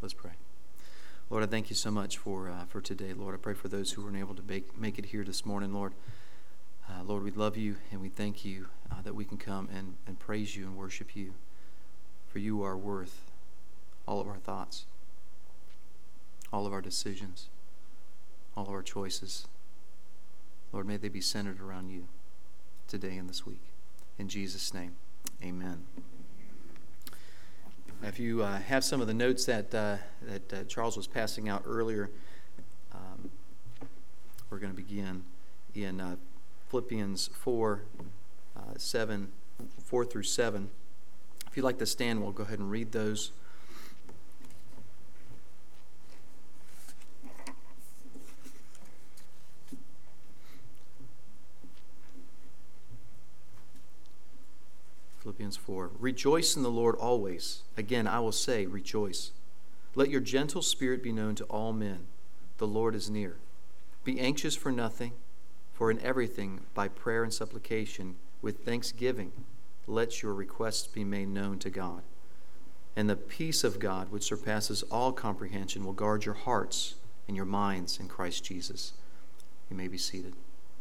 Let's pray. Lord, I thank you so much for today. Lord, I pray for those who weren't able to make it here this morning, Lord. Lord, we love you and we thank you that we can come and praise you and worship you. For you are worth all of our thoughts, all of our decisions, all of our choices. Lord, may they be centered around you today and this week. In Jesus' name, amen. If you have some of the notes that Charles was passing out earlier, we're going to begin in Philippians 4 through 7. If you'd like to stand, we'll go ahead and read those. Philippians 4. Rejoice in the Lord always. Again, I will say, rejoice. Let your gentle spirit be known to all men. The Lord is near. Be anxious for nothing, for in everything, by prayer and supplication, with thanksgiving, let your requests be made known to God. And the peace of God, which surpasses all comprehension, will guard your hearts and your minds in Christ Jesus. You may be seated.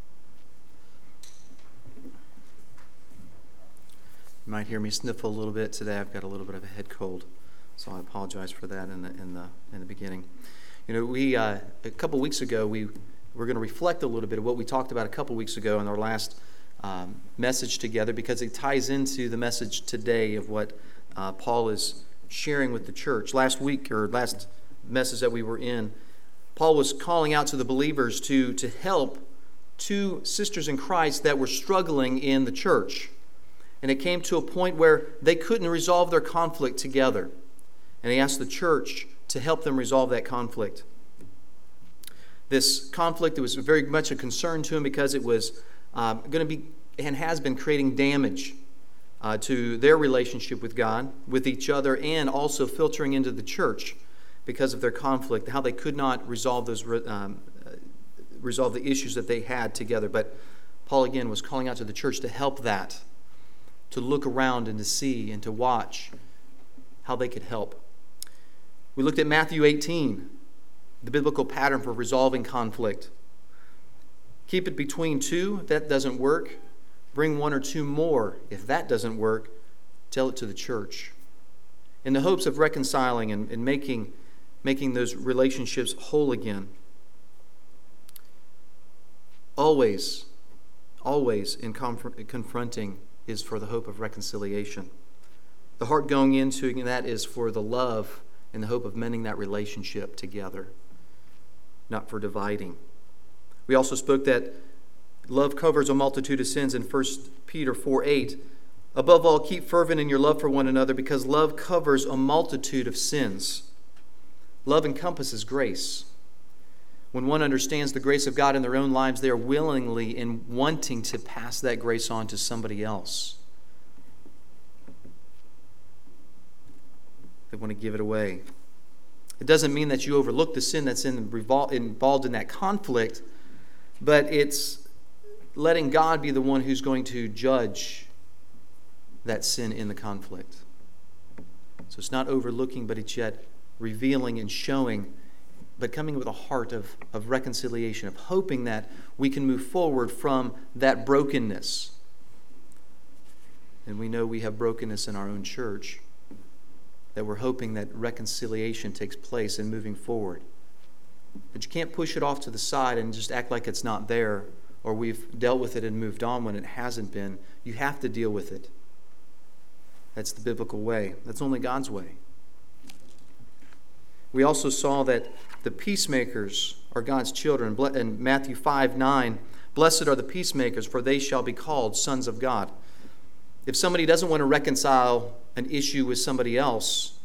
You might hear me sniffle a little bit today. I've got a little bit of a head cold, so I apologize for that in the beginning. You know, we a couple weeks ago we're going to reflect a little bit of what we talked about a couple weeks ago in our last message together, because it ties into the message today of what Paul is sharing with the church. Last message that we were in, Paul was calling out to the believers to help two sisters in Christ that were struggling in the church. And it came to a point where they couldn't resolve their conflict together. And he asked the church to help them resolve that conflict. This conflict was very much a concern to him because it was going to be and has been creating damage to their relationship with God, with each other, and also filtering into the church because of their conflict, how they could not resolve the issues that they had together. But Paul again was calling out to the church to help that, to look around and to see and to watch how they could help. We looked at Matthew 18, the biblical pattern for resolving conflict. Keep it between two. If that doesn't work, bring one or two more. If that doesn't work, tell it to the church. In the hopes of reconciling and making those relationships whole again. Always in confronting is for the hope of reconciliation. The heart going into that is for the love and the hope of mending that relationship together, not for dividing. We also spoke that love covers a multitude of sins in 1 Peter 4:8. Above all, keep fervent in your love for one another, because love covers a multitude of sins. Love encompasses grace. When one understands the grace of God in their own lives, they are willingly and wanting to pass that grace on to somebody else. They want to give it away. It doesn't mean that you overlook the sin that's involved in that conflict, but it's letting God be the one who's going to judge that sin in the conflict. So it's not overlooking, but it's yet revealing and showing, but coming with a heart of reconciliation, of hoping that we can move forward from that brokenness. And we know we have brokenness in our own church, that we're hoping that reconciliation takes place in moving forward. But you can't push it off to the side and just act like it's not there, or we've dealt with it and moved on when it hasn't been. You have to deal with it. That's the biblical way. That's only God's way. We also saw that the peacemakers are God's children. In Matthew 5:9, blessed are the peacemakers, for they shall be called sons of God. If somebody doesn't want to reconcile an issue with somebody else,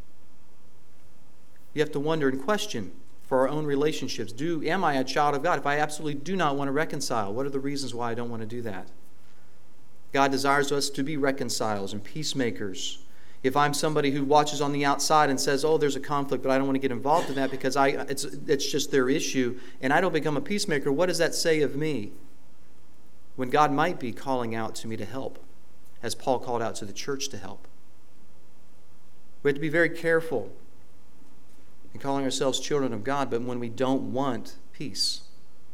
you have to wonder and question for our own relationships. Am I a child of God? If I absolutely do not want to reconcile, what are the reasons why I don't want to do that? God desires us to be reconcilers and peacemakers. If I'm somebody who watches on the outside and says, oh, there's a conflict, but I don't want to get involved in that because it's just their issue, and I don't become a peacemaker, what does that say of me? When God might be calling out to me to help, as Paul called out to the church to help. We have to be very careful and calling ourselves children of God, but when we don't want peace.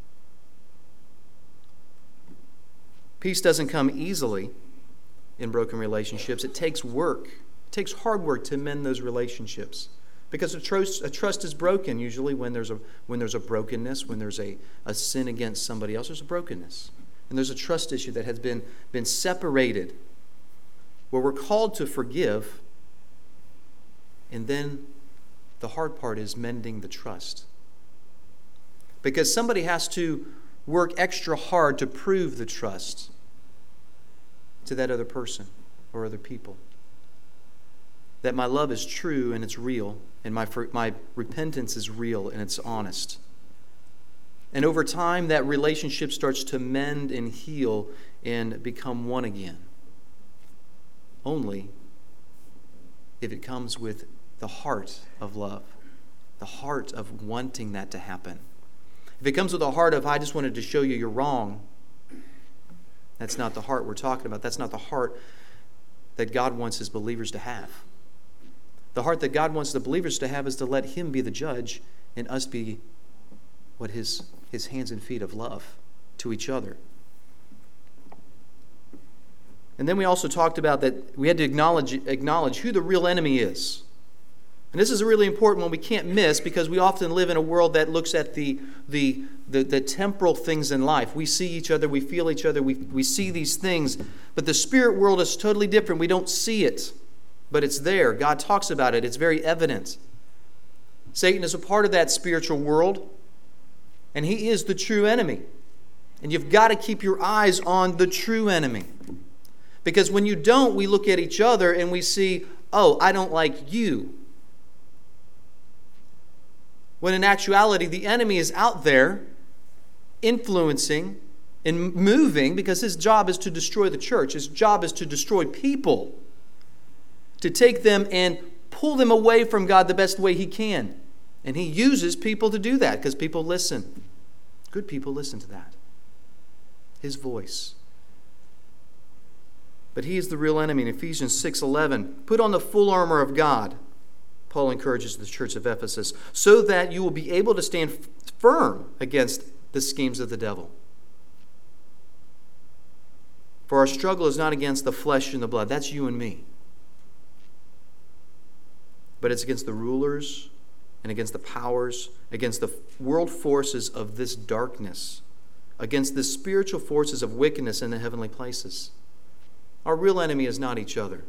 Peace doesn't come easily in broken relationships. It takes work. It takes hard work to mend those relationships. Because a trust is broken usually when there's a brokenness, when there's a sin against somebody else, there's a brokenness. And there's a trust issue that has been separated, where we're called to forgive, and then the hard part is mending the trust. Because somebody has to work extra hard to prove the trust to that other person or other people. That my love is true and it's real, and my repentance is real and it's honest. And over time, that relationship starts to mend and heal and become one again. Only if it comes with the heart of love, the heart of wanting that to happen. If it comes with a heart of, I just wanted to show you you're wrong, that's not the heart we're talking about. That's not the heart that God wants His believers to have. The heart that God wants the believers to have is to let Him be the judge and us be what His hands and feet of love to each other. And then we also talked about that we had to acknowledge who the real enemy is. And this is a really important one we can't miss, because we often live in a world that looks at the temporal things in life. We see each other, we feel each other, we see these things. But the spirit world is totally different. We don't see it, but it's there. God talks about it. It's very evident. Satan is a part of that spiritual world, and he is the true enemy. And you've got to keep your eyes on the true enemy. Because when you don't, we look at each other and we see, oh, I don't like you. When in actuality, the enemy is out there influencing and moving, because his job is to destroy the church. His job is to destroy people, to take them and pull them away from God the best way he can. And he uses people to do that, because people listen. Good people listen to that. His voice. But he is the real enemy. In Ephesians 6:11, put on the full armor of God, Paul encourages the church of Ephesus, so that you will be able to stand firm against the schemes of the devil. For our struggle is not against the flesh and the blood. That's you and me. But it's against the rulers and against the powers, against the world forces of this darkness, against the spiritual forces of wickedness in the heavenly places. Our real enemy is not each other.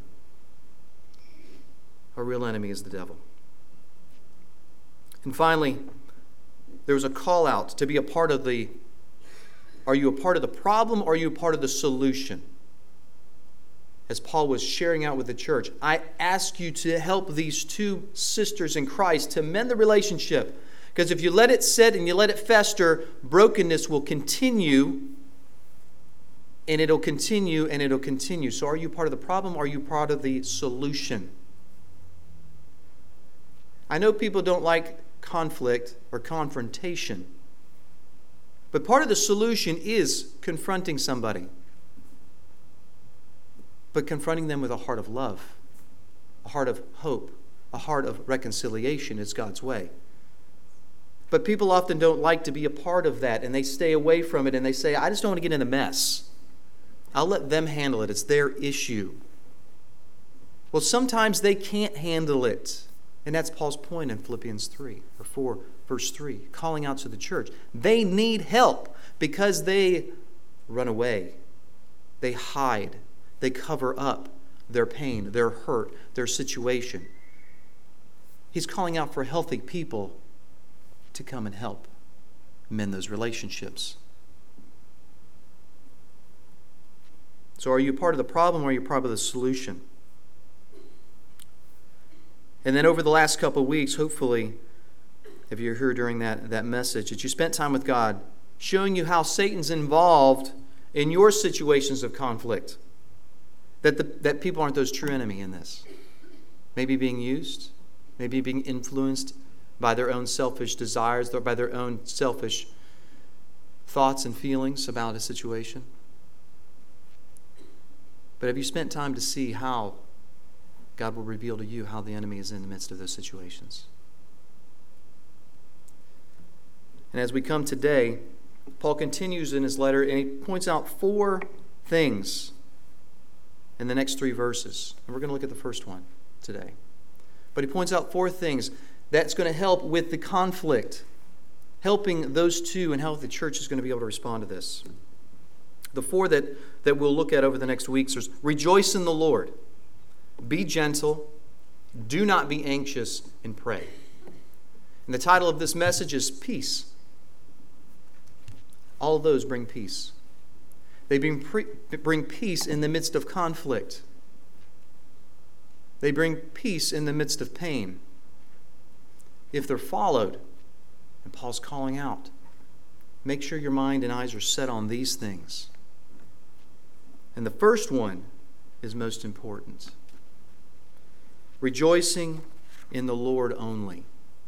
Our real enemy is the devil. And finally, there was a call out to be a part of the, are you a part of the problem or are you a part of the solution? As Paul was sharing out with the church, I ask you to help these two sisters in Christ to mend the relationship. Because if you let it sit and you let it fester, brokenness will continue, and it'll continue and it'll continue. So are you part of the problem or are you part of the solution? I know people don't like conflict or confrontation, but part of the solution is confronting somebody, but confronting them with a heart of love, a heart of hope, a heart of reconciliation is God's way. But people often don't like to be a part of that, and they stay away from it, and they say, I just don't want to get in a mess. I'll let them handle it. It's their issue. Well, sometimes they can't handle it. And that's Paul's point in Philippians 3 or 4, verse 3, calling out to the church. They need help because they run away. They hide. They cover up their pain, their hurt, their situation. He's calling out for healthy people to come and help mend those relationships. So are you part of the problem or are you part of the solution? And then over the last couple of weeks, hopefully, if you're here during that message, that you spent time with God, showing you how Satan's involved in your situations of conflict. That people aren't those true enemy in this. Maybe being used, maybe being influenced by their own selfish desires, or by their own selfish thoughts and feelings about a situation. But have you spent time to see how God will reveal to you how the enemy is in the midst of those situations? And as we come today, Paul continues in his letter and he points out 4 things in the next 3 verses. And we're going to look at the first one today. But he points out 4 things that's going to help with the conflict, helping those two and how the church is going to be able to respond to this. The 4 that we'll look at over the next weeks is rejoice in the Lord, be gentle, do not be anxious, and pray. And the title of this message is Peace. All of those bring peace. They bring peace in the midst of conflict. They bring peace in the midst of pain. If they're followed, and Paul's calling out, make sure your mind and eyes are set on these things. And the first one is most important. Rejoicing in the Lord only.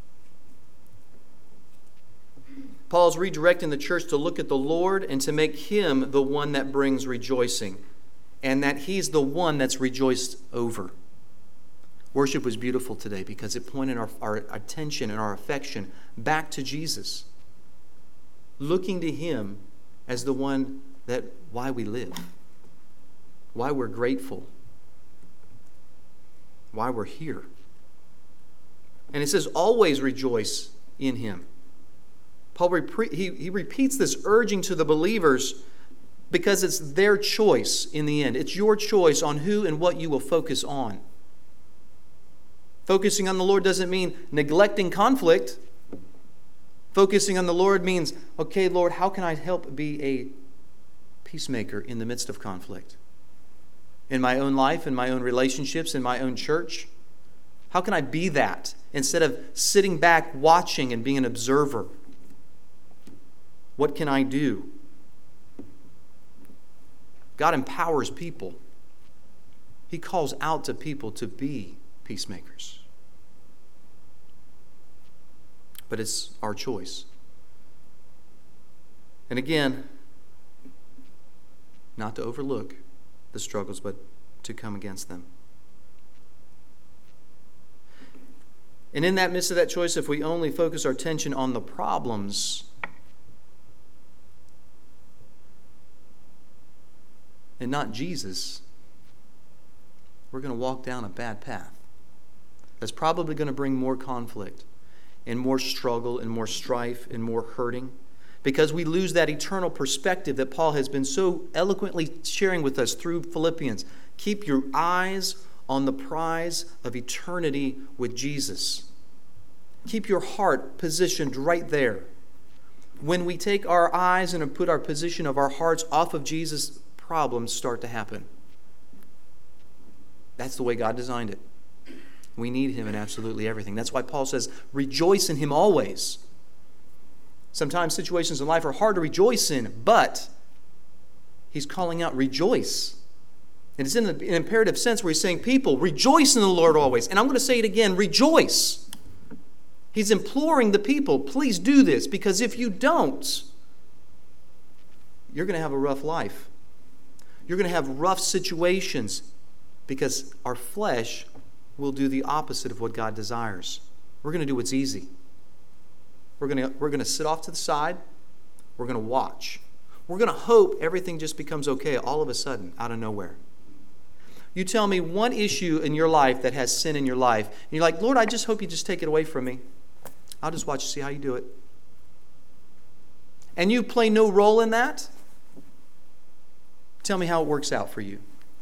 Paul's redirecting the church to look at the Lord and to make Him the one that brings rejoicing, and that He's the one that's rejoiced over. Worship was beautiful today because it pointed our attention and our affection back to Jesus, looking to Him as the one that why we live, why we're grateful, why we're here. And it says, always rejoice in Him. Paul he repeats this urging to the believers because it's their choice in the end. It's your choice on who and what you will focus on. Focusing on the Lord doesn't mean neglecting conflict. Focusing on the Lord means, okay, Lord, how can I help be a peacemaker in the midst of conflict? In my own life, in my own relationships, in my own church? How can I be that instead of sitting back watching and being an observer? What can I do? God empowers people. He calls out to people to be peacemakers. But it's our choice. And again, not to overlook the struggles, but to come against them. And in that midst of that choice, if we only focus our attention on the problems and not Jesus, we're going to walk down a bad path. That's probably going to bring more conflict and more struggle and more strife and more hurting, because we lose that eternal perspective that Paul has been so eloquently sharing with us through Philippians. Keep your eyes on the prize of eternity with Jesus. Keep your heart positioned right there. When we take our eyes and put our position of our hearts off of Jesus, problems start to happen. That's the way God designed it. We need Him in absolutely everything. That's why Paul says, rejoice in Him always. Sometimes situations in life are hard to rejoice in, but he's calling out, rejoice. And it's in an imperative sense where he's saying, people, rejoice in the Lord always. And I'm going to say it again, rejoice. He's imploring the people, please do this, because if you don't, you're going to have a rough life. You're going to have rough situations, because our flesh will do the opposite of what God desires. We're going to do what's easy. We're going to sit off to the side. We're going to watch. We're going to hope everything just becomes okay all of a sudden, out of nowhere. You tell me one issue in your life that has sin in your life, and you're like, Lord, I just hope you just take it away from me. I'll just watch and see how you do it. And you play no role in that? Tell me how it works out for you.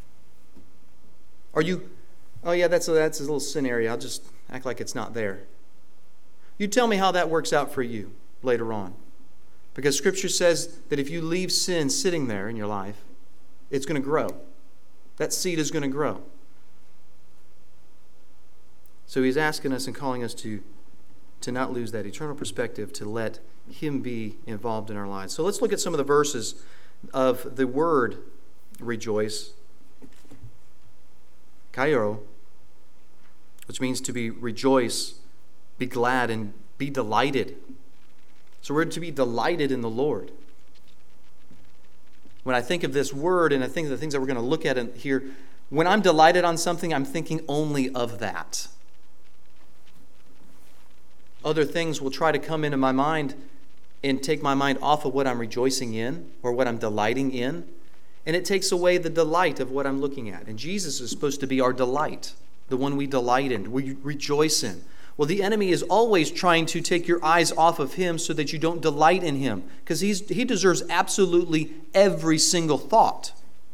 Are you, oh yeah, that's a little sin area. I'll just act like it's not there. You tell me how that works out for you later on. Because Scripture says that if you leave sin sitting there in your life, it's going to grow. That seed is going to grow. So he's asking us and calling us to not lose that eternal perspective, to let Him be involved in our lives. So let's look at some of the verses of the word rejoice. Kairo, which means to be rejoice, be glad, and be delighted. So we're to be delighted in the Lord. When I think of this word and I think of the things that we're going to look at in here, when I'm delighted on something, I'm thinking only of that. Other things will try to come into my mind, and take my mind off of what I'm rejoicing in or what I'm delighting in. And it takes away the delight of what I'm looking at. And Jesus is supposed to be our delight, the one we delight in, we rejoice in. Well, the enemy is always trying to take your eyes off of him so that you don't delight in him, because he deserves absolutely every single thought,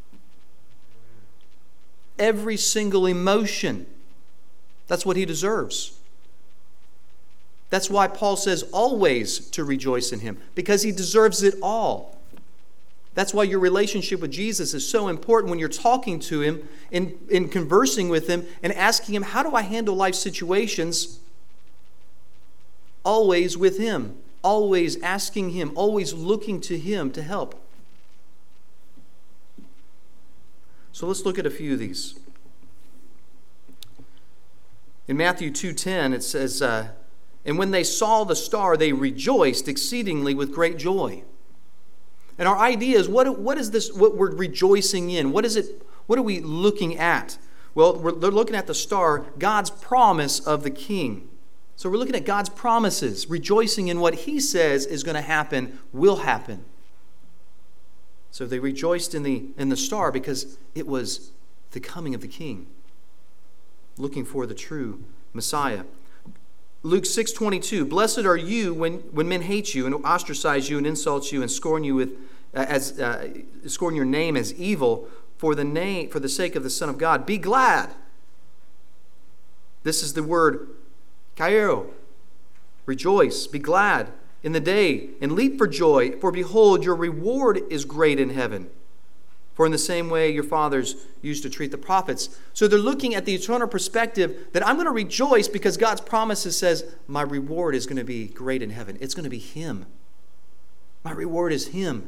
every single emotion. That's what he deserves. That's why Paul says always to rejoice in him, because he deserves it all. That's why your relationship with Jesus is so important when you're talking to him and conversing with him and asking him, how do I handle life situations? Always with him, always asking him, always looking to him to help. So let's look at a few of these. In Matthew 2:10, it says, and when they saw the star, they rejoiced exceedingly with great joy. And our idea is, what is this, what we're rejoicing in? What is it? What are we looking at? Well, they're looking at the star, God's promise of the King. So we're looking at God's promises, rejoicing in what he says is going to happen, will happen. So they rejoiced in the star because it was the coming of the King, looking for the true Messiah. Luke 6:22, blessed are you when men hate you and ostracize you and insult you and scorn you scorn your name as evil for the sake of the Son of God. Be glad. This is the word kairo. Rejoice, be glad in the day, and leap for joy, for behold, your reward is great in heaven. For in the same way your fathers used to treat the prophets. So they're looking at the eternal perspective that I'm going to rejoice because God's promises says my reward is going to be great in heaven. It's going to be him. My reward is him.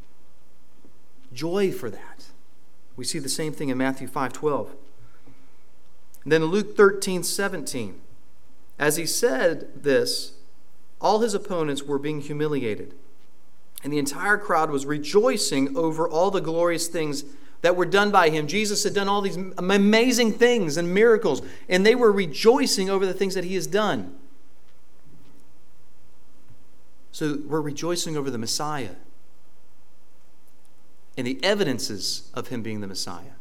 Joy for that. We see the same thing in Matthew 5:12. And then in Luke 13:17. As he said this, all his opponents were being humiliated. And the entire crowd was rejoicing over all the glorious things that were done by him. Jesus had done all these amazing things and miracles, and they were rejoicing over the things that he has done. So we're rejoicing over the Messiah and the evidences of him being the Messiah.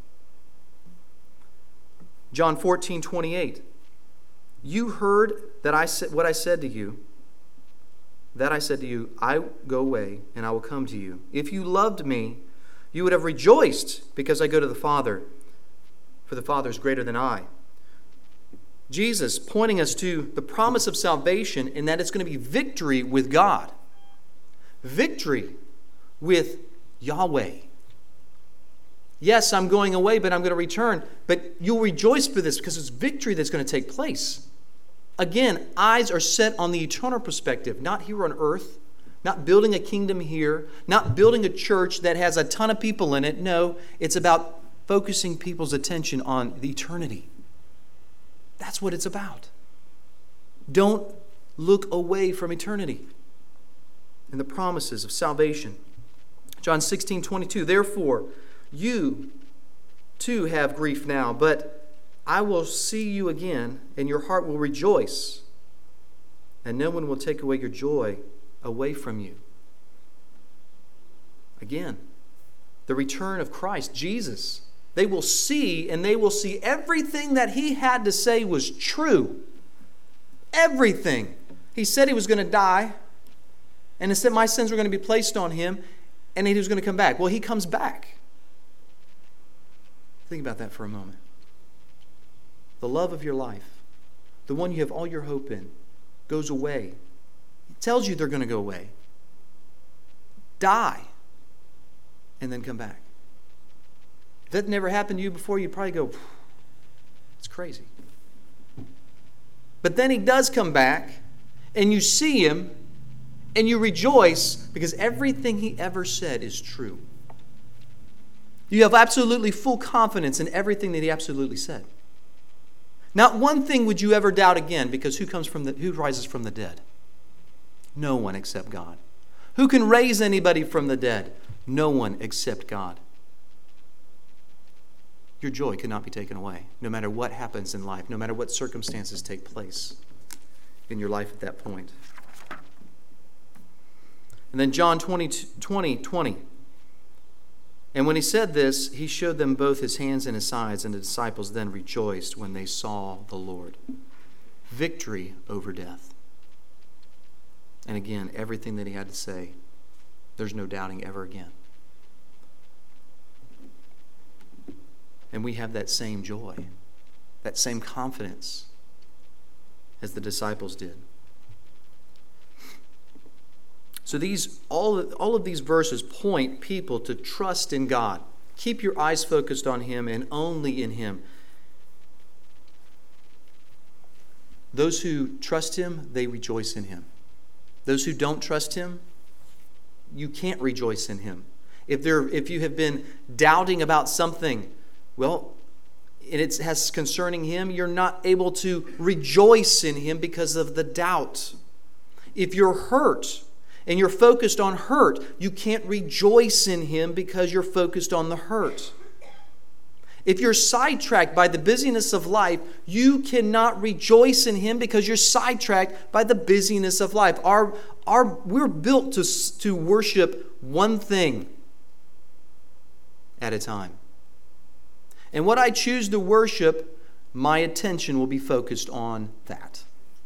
John 14:28. You heard that I said what I said to you. That I said to you, I go away and I will come to you. If you loved me, you would have rejoiced because I go to the Father, for the Father is greater than I. Jesus pointing us to the promise of salvation and that it's going to be victory with God. Victory with Yahweh. Yes, I'm going away, but I'm going to return. But you'll rejoice for this because it's victory that's going to take place. Again, eyes are set on the eternal perspective, not here on earth, not building a kingdom here, not building a church that has a ton of people in it. No, it's about focusing people's attention on the eternity. That's what it's about. Don't look away from eternity and the promises of salvation. John 16:22, therefore, you too have grief now, but I will see you again, and your heart will rejoice, and no one will take away your joy away from you. Again, the return of Christ, Jesus. They will see, and they will see everything that he had to say was true. Everything. He said he was going to die, and he said my sins were going to be placed on him, and he was going to come back. Well, he comes back. Think about that for a moment. The love of your life, the one you have all your hope in, goes away. It tells you they're going to go away. Die, and then come back. If that never happened to you before, you'd probably go, it's crazy. But then he does come back, and you see him, and you rejoice because everything he ever said is true. You have absolutely full confidence in everything that he absolutely said. Not one thing would you ever doubt again, because who rises from the dead? No one except God. Who can raise anybody from the dead? No one except God. Your joy cannot be taken away, no matter what happens in life, no matter what circumstances take place in your life at that point. And then John 20. And when he said this, he showed them both his hands and his sides, and the disciples then rejoiced when they saw the Lord. Victory over death. And again, everything that he had to say, there's no doubting ever again. And we have that same joy, that same confidence as the disciples did. So all of these verses point people to trust in God. Keep your eyes focused on Him and only in Him. Those who trust Him, they rejoice in Him. Those who don't trust Him, you can't rejoice in Him. If you have been doubting about something, well, and it has concerning Him, you're not able to rejoice in Him because of the doubt. If you're hurt and you're focused on hurt, you can't rejoice in Him because you're focused on the hurt. If you're sidetracked by the busyness of life, you cannot rejoice in Him because you're sidetracked by the busyness of life. We're built to worship one thing at a time. And what I choose to worship, my attention will be focused on that.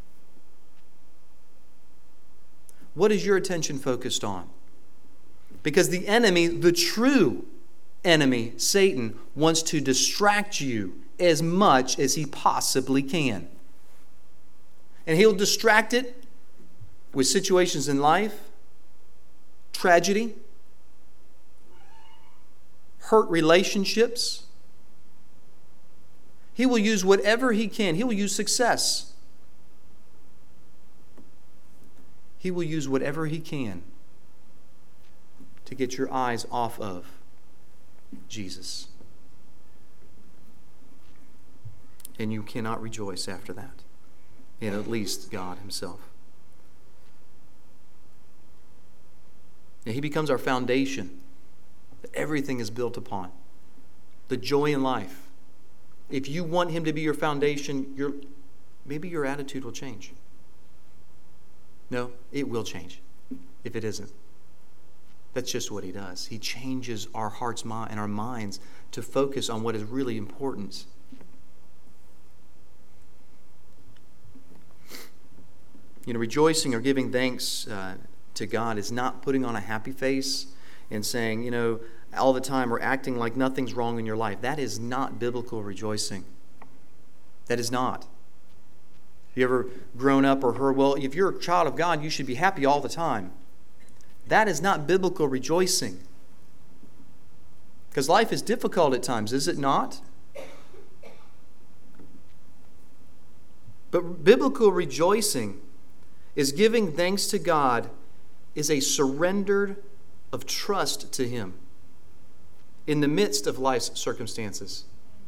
What is your attention focused on? Because the enemy, the true enemy, Satan, wants to distract you as much as he possibly can. And he'll distract it with situations in life, tragedy, hurt relationships. He will use whatever he can. He will use success. He will use whatever he can to get your eyes off of Jesus. And you cannot rejoice after that, in at least God Himself. And He becomes our foundation that everything is built upon. The joy in life. If you want Him to be your foundation, maybe your attitude will change. No, it will change if it isn't. That's just what He does. He changes our hearts and our minds to focus on what is really important. Rejoicing or giving thanks to God is not putting on a happy face and saying, all the time or acting like nothing's wrong in your life. That is not biblical rejoicing. That is not. Have you ever grown up or heard, well, if you're a child of God, you should be happy all the time. That is not biblical rejoicing. Because life is difficult at times, is it not? But biblical rejoicing is giving thanks to God is a surrender of trust to Him in the midst of life's circumstances.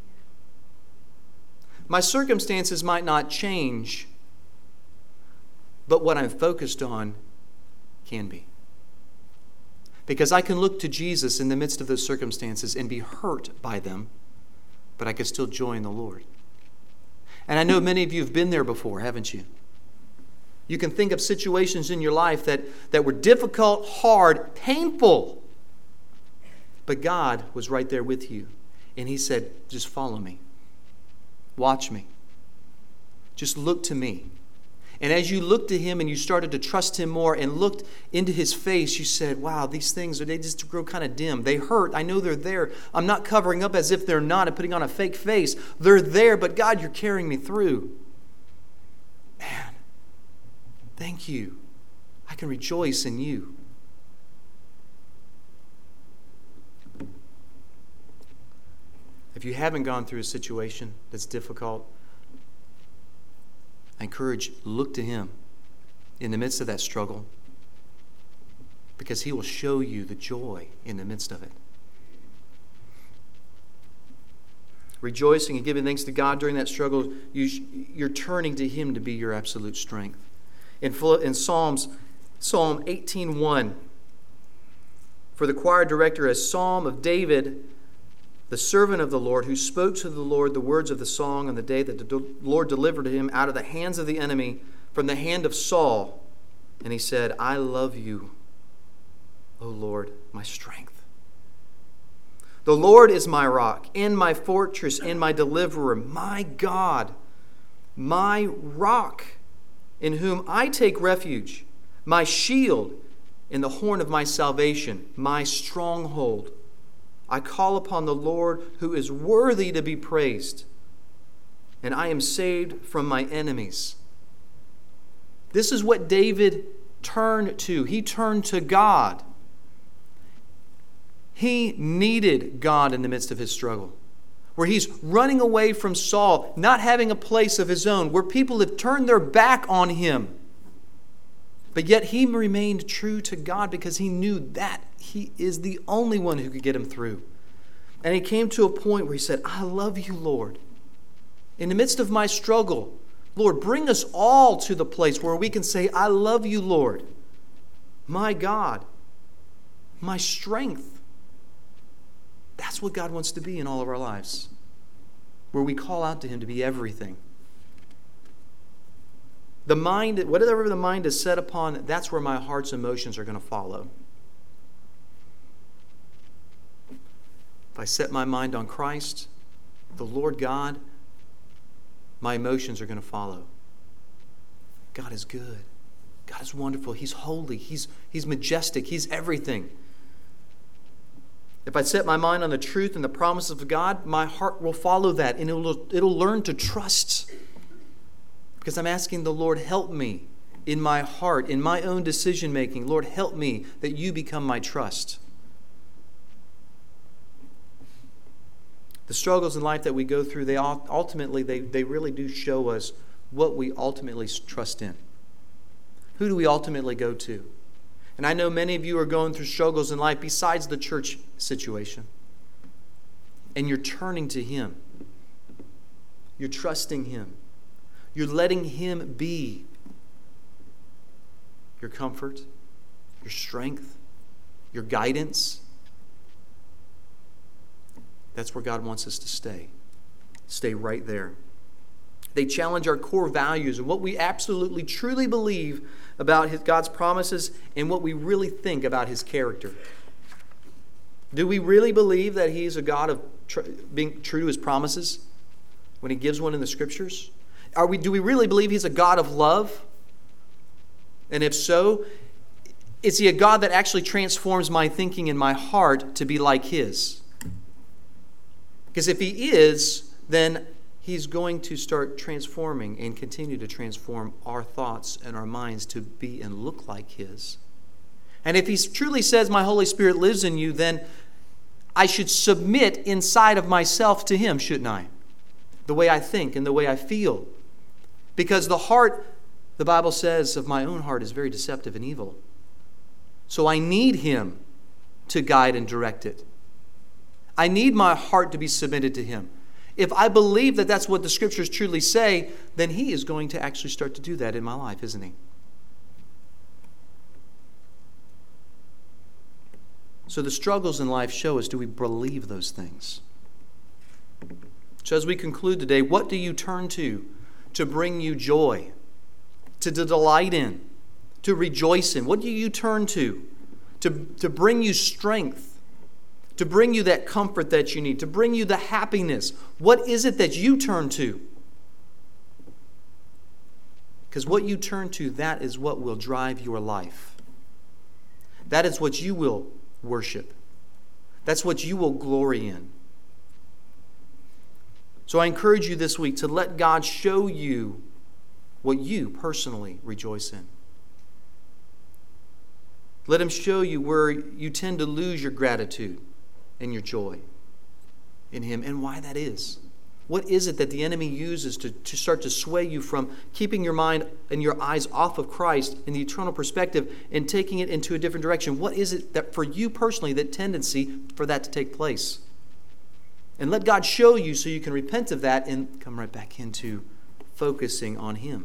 My circumstances might not change, but what I'm focused on can be. Because I can look to Jesus in the midst of those circumstances and be hurt by them, but I can still joy in the Lord. And I know many of you have been there before, haven't you? You can think of situations in your life that were difficult, hard, painful. But God was right there with you. And He said, just follow me. Watch me. Just look to me. And as you looked to Him and you started to trust Him more and looked into His face, you said, wow, these things, they just grow kind of dim. They hurt. I know they're there. I'm not covering up as if they're not and putting on a fake face. They're there, but God, you're carrying me through. Man, thank you. I can rejoice in you. If you haven't gone through a situation that's difficult, I encourage, look to Him in the midst of that struggle, because He will show you the joy in the midst of it. Rejoicing and giving thanks to God during that struggle, you're turning to Him to be your absolute strength. In Psalm 18:1, for the choir director, a psalm of David, the servant of the Lord, who spoke to the Lord the words of the song on the day that the Lord delivered him out of the hands of the enemy, from the hand of Saul. And he said, I love you, O Lord, my strength. The Lord is my rock and my fortress and my deliverer, my God, my rock, in whom I take refuge, my shield and the horn of my salvation, my stronghold. I call upon the Lord, who is worthy to be praised, and I am saved from my enemies. This is what David turned to. He turned to God. He needed God in the midst of his struggle, where he's running away from Saul, not having a place of his own, where people have turned their back on him. But yet he remained true to God because he knew that he is the only one who could get him through. And he came to a point where he said, I love you, Lord. In the midst of my struggle, Lord, bring us all to the place where we can say, I love you, Lord, my God, my strength. That's what God wants to be in all of our lives, where we call out to him to be everything. The mind, whatever the mind is set upon, that's where my heart's emotions are going to follow. If I set my mind on Christ, the Lord God, my emotions are going to follow. God is good. God is wonderful. He's holy. He's majestic. He's everything. If I set my mind on the truth and the promises of God, my heart will follow that, and it'll learn to trust. Because I'm asking the Lord, help me in my heart, in my own decision making. Lord, help me that you become my trust. The struggles in life that we go through, they really do show us what we ultimately trust in. Who do we ultimately go to? And I know many of you are going through struggles in life besides the church situation. And you're turning to him. You're trusting him. You're letting him be your comfort, your strength, your guidance. That's where God wants us to stay. Stay right there. They challenge our core values and what we absolutely, truly believe about God's promises and what we really think about his character. Do we really believe that he is a God of being true to his promises when he gives one in the Scriptures? Do we really believe he's a God of love? And if so, is he a God that actually transforms my thinking and my heart to be like his? Because if he is, then he's going to start transforming and continue to transform our thoughts and our minds to be and look like his. And if he truly says, my Holy Spirit lives in you, then I should submit inside of myself to him, shouldn't I? The way I think and the way I feel. Because the heart, the Bible says, of my own heart is very deceptive and evil. So I need him to guide and direct it. I need my heart to be submitted to him. If I believe that that's what the Scriptures truly say, then he is going to actually start to do that in my life, isn't he? So the struggles in life show us, do we believe those things? So as we conclude today, what do you turn to bring you joy, to delight in, to rejoice in? What do you turn to bring you strength? To bring you that comfort that you need, to bring you the happiness. What is it that you turn to? Because what you turn to, that is what will drive your life. That is what you will worship. That's what you will glory in. So I encourage you this week to let God show you what you personally rejoice in. Let him show you where you tend to lose your gratitude and your joy in him, and why that is. What is it that the enemy uses to start to sway you from keeping your mind and your eyes off of Christ in the eternal perspective and taking it into a different direction? What is it that for you personally, that tendency for that to take place? And let God show you so you can repent of that and come right back into focusing on him.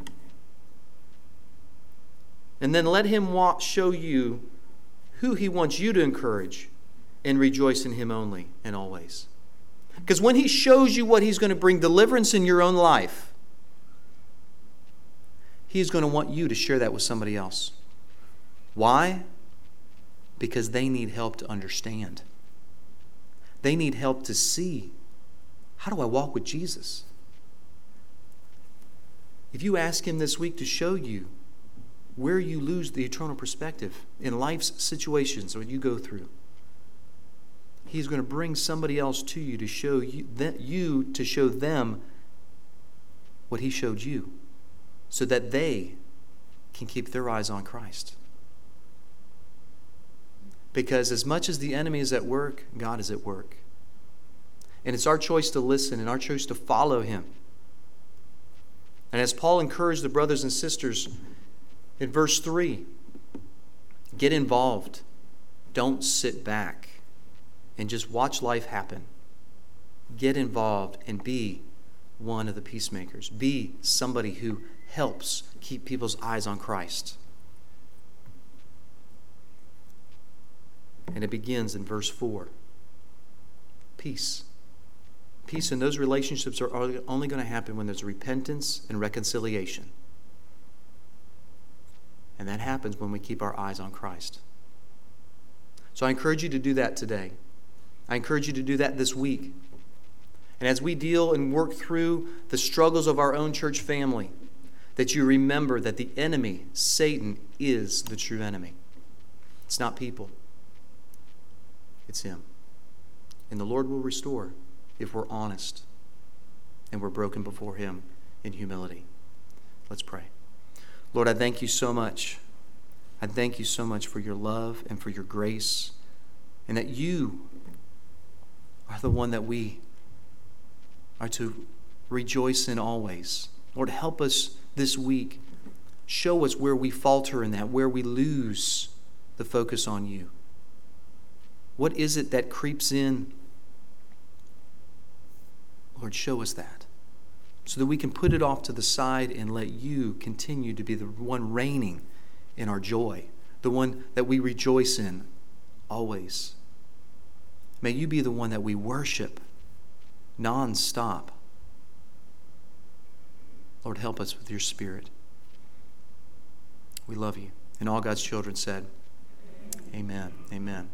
And then let him show you who he wants you to encourage and rejoice in him only and always. Because when he shows you what he's going to bring deliverance in your own life, he's going to want you to share that with somebody else. Why? because they need help to understand. They need help to see, how do I walk with Jesus? If you ask him this week to show you where you lose the eternal perspective in life's situations that you go through, he's going to bring somebody else to you to show you to show them what he showed you, so that they can keep their eyes on Christ. Because as much as the enemy is at work, God is at work. And it's our choice to listen and our choice to follow him. And as Paul encouraged the brothers and sisters in verse 3, get involved. Don't sit back and just watch life happen. Get involved and be one of the peacemakers. Be somebody who helps keep people's eyes on Christ. And it begins in verse 4. Peace. Peace in those relationships are only going to happen when there's repentance and reconciliation. And that happens when we keep our eyes on Christ. So I encourage you to do that today. I encourage you to do that this week. And as we deal and work through the struggles of our own church family, that you remember that the enemy, Satan, is the true enemy. It's not people. It's him. And the Lord will restore if we're honest and we're broken before him in humility. Let's pray. Lord, I thank you so much. I thank you so much for your love and for your grace, and that you are the one that we are to rejoice in always. Lord, help us this week. Show us where we falter in that, where we lose the focus on you. What is it that creeps in? Lord, show us that, so that we can put it off to the side and let you continue to be the one reigning in our joy, the one that we rejoice in always. May you be the one that we worship non-stop. Lord, help us with your Spirit. We love you. And all God's children said, amen. Amen.